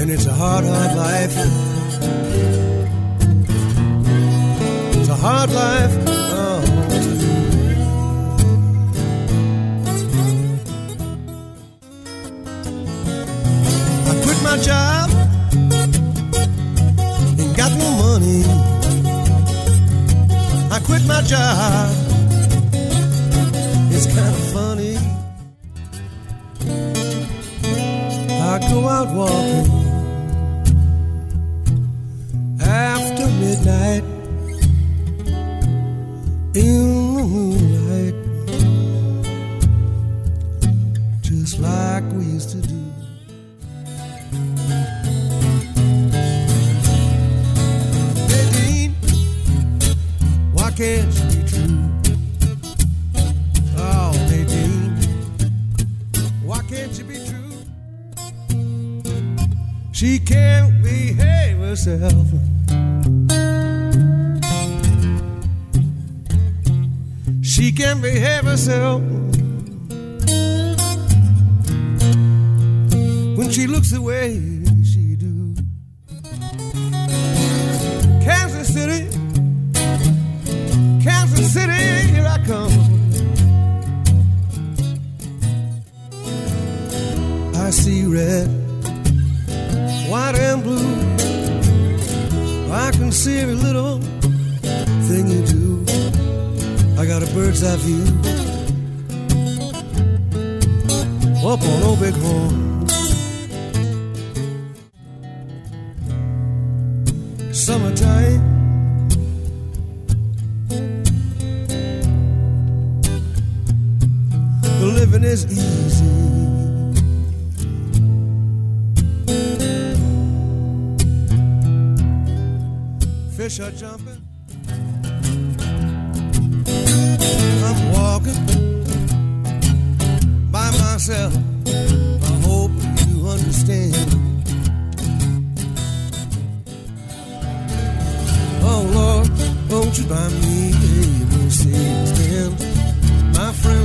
And it's a hard, hard life. It's a hard life. Oh. I quit my job, ain't got no money. I quit my job, it's kind of funny. I go out walking after midnight in the moonlight, just like we used to do. Nadine, why can't you be true? Oh, Nadine, why can't you be true? She can't behave herself. She can't behave herself. When she looks away, she do. Kansas City, Kansas City, here I come. I see red, white and blue. I can see every little thing you do. I got a bird's eye view up on Old Bighorn. Summertime, the living is easy. Fish are jumping, I'm walking by myself. I hope you understand. Oh Lord, won't you buy me a Mercedes-Benz? My friend